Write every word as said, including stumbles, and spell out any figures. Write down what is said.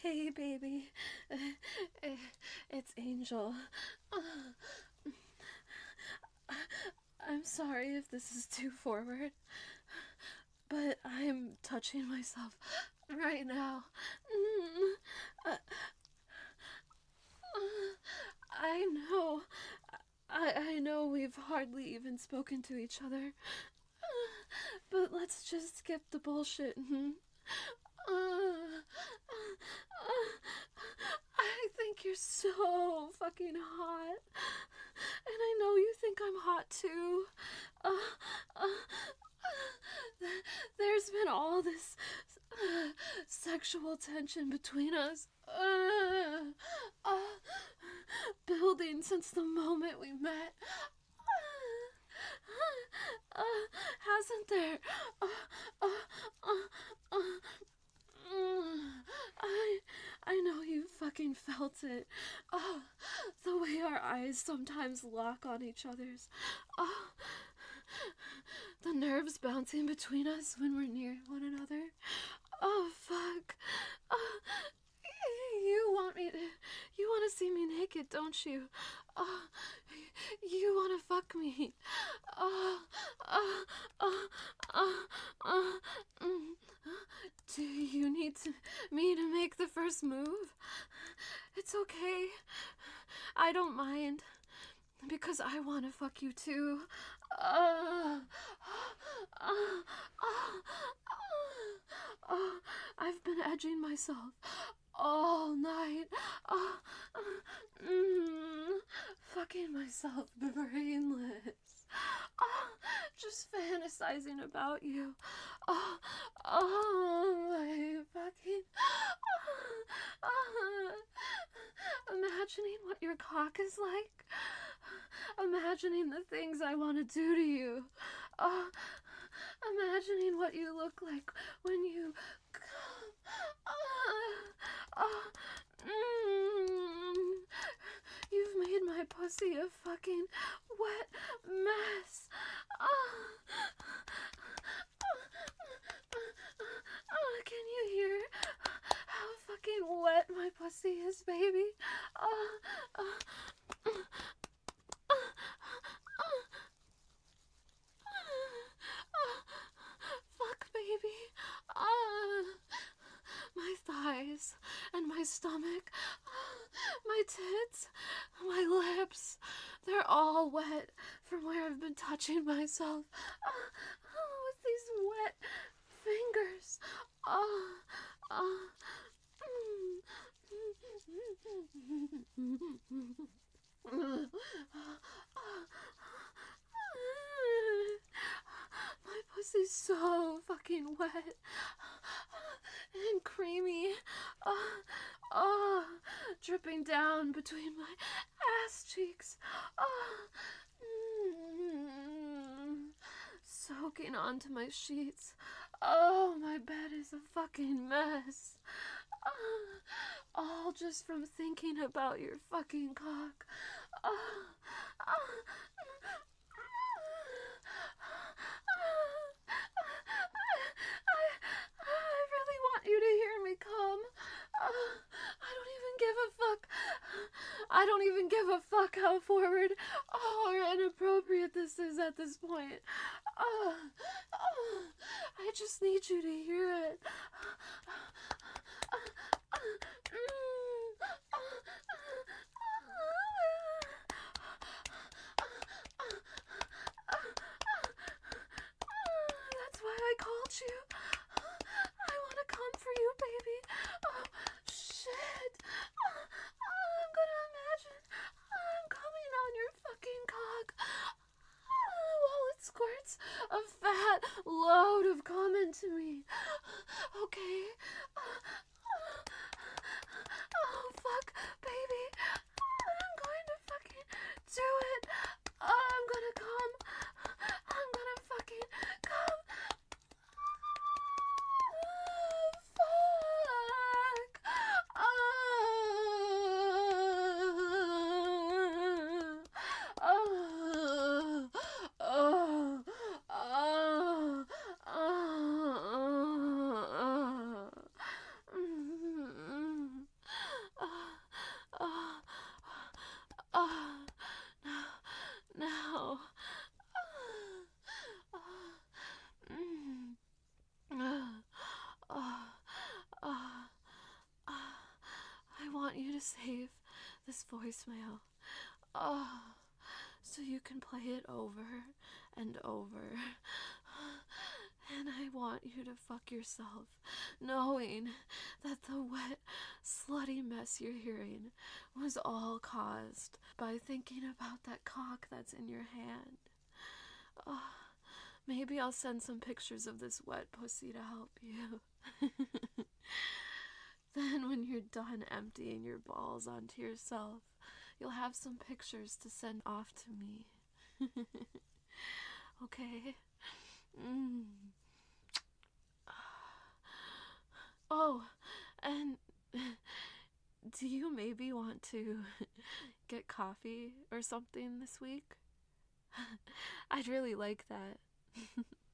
Hey, baby. It's Angel. I'm sorry if this is too forward, but I'm touching myself right now. I know. I, I know we've hardly even spoken to each other. But let's just skip the bullshit. Hmm? Uh, uh, I think you're so fucking hot. And I know you think I'm hot too. Uh, uh, uh, there's been all this uh, sexual tension between us. Uh, uh, building since the moment we met. Uh, hasn't there? Uh, uh, uh, uh, I, I know you fucking felt it. Oh, the way our eyes sometimes lock on each other's. Oh, the nerves bouncing between us when we're near one another. Oh, fuck. Oh, you want me to... You want to see me naked, don't you? Oh, you want to fuck me. Oh, oh, oh, oh, oh, mm. Do you need to, me to make the first move? It's okay. I don't mind. Because I want to fuck you too. Uh, uh, uh, uh, I've been edging myself all night. Uh, uh, mm, fucking myself brainless. Oh, just fantasizing about you. Oh, oh my fucking. Oh, oh, imagining what your cock is like. Imagining the things I want to do to you. Oh, imagining what you look like when you come. Oh, oh, mm, you've made my pussy a fucking wet mess. Oh, oh, can you hear how fucking wet my pussy is, baby? Oh, oh. Fuck, baby. Ah, my thighs and my stomach, my tits, my lips, they're all wet from where I've been touching myself. Oh, with these wet fingers. Oh, oh. My pussy's so fucking wet and creamy. Oh, oh, dripping down between my ass cheeks. Oh, mm, soaking onto my sheets. Oh, my bed is a fucking mess. Oh, all just from thinking about your fucking cock. Oh, oh. I really want you to hear me come. Uh, I don't even give a fuck. I don't even give a fuck how forward or inappropriate this is at this point. Uh, uh, I just need you to hear it. That's why I called you. I want to come for you, baby. Oh, shit. I'm gonna imagine I'm coming on your fucking cock while it squirts a fat load of cum into me. Okay? Oh, fuck, baby. I'm going to fucking do it. I'm gonna come. I'm gonna fucking come. Fuck. Oh. Oh. Oh. Oh. save this voicemail. Oh, so you can play it over and over. And I want you to fuck yourself, knowing that the wet, slutty mess you're hearing was all caused by thinking about that cock that's in your hand. Oh, maybe I'll send some pictures of this wet pussy to help you. Then when you're done emptying your balls onto yourself, you'll have some pictures to send off to me. Okay? Mm. Oh, and do you maybe want to get coffee or something this week? I'd really like that.